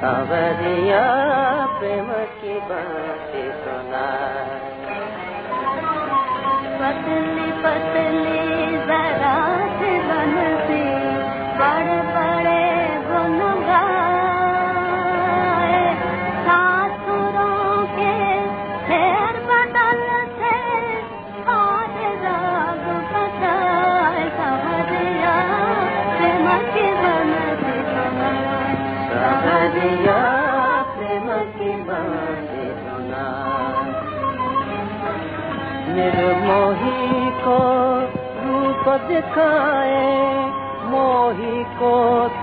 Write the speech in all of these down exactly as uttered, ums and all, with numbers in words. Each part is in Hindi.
सांवरिया प्रेम की बातें सुनाए। पतली पतली जरा से बनती बड़े बड़े गुन गाए, सासुरों के फेर बदल से आज राग बजाए। सांवरिया प्रेम की बनती सुनाए, सांवरिया प्रेम की बातें सुनाए। निर्मोही को रूप दिखाए, मोही को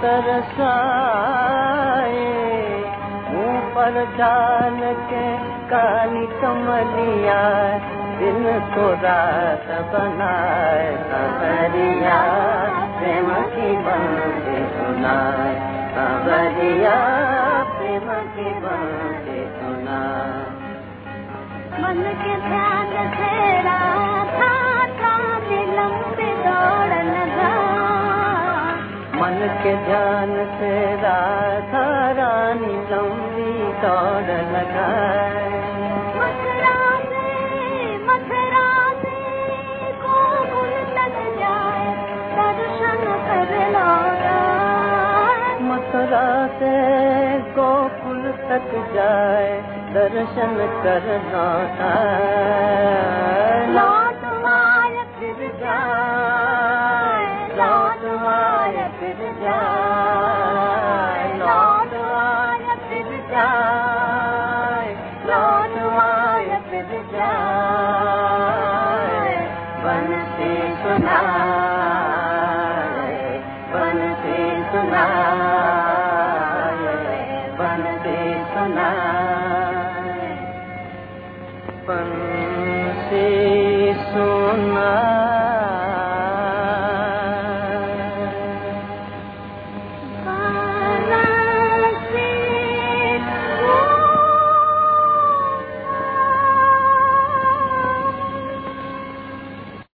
तरसाए, मुँह पर डाल के काली कमलिया दिन को रात बनाए। सांवरिया प्रेम की बातें सुनाए, सांवरिया प्रेम की बातें सुनाए। मन के ध्यान से राधा रानी लंबी दौड़ लगा, मन के ध्यान से राधा रानी लंबी दौड़ लगाए। मथुरा से मथुरा से गोकुल तक जाए, दर्शन कर लौटा। मथुरा से गोकुल तक जाए, दर्शन कर लौटा। लौट आए फिर जाए, लौट आए फिर जाए, लौट आए फिर जाए, लौट आए फिर जाए। बंसी सुनाए, बंसी सुनाए, बंसी सुनाए, बंसी सुनाए।